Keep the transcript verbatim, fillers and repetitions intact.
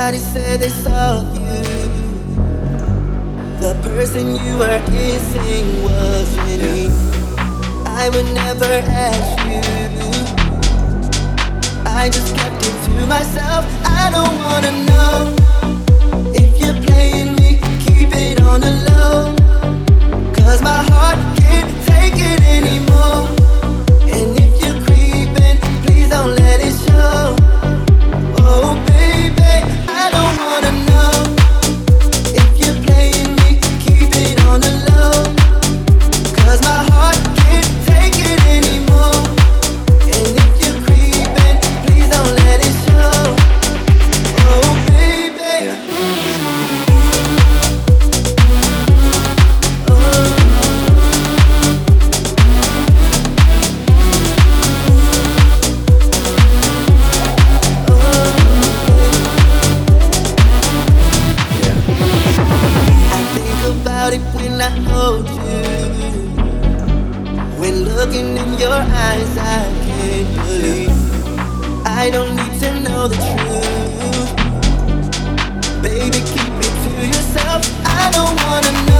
Somebody said they saw you. The person you were kissing wasn't me. I would never ask you. I just kept it to myself. I don't wanna know if you're playing me. Keep it on the low, 'cause my heart can't take it anymore. And if you're creeping, please don't let it show. Oh baby, I don't wanna know if you're playing me. Keep it on the low, 'cause my heart can't take it anymore. And if you're creeping, please don't let it show. Oh baby, yeah. When I hold you, when looking in your eyes, I can't believe. I don't need to know the truth. Baby, keep it to yourself. I don't wanna know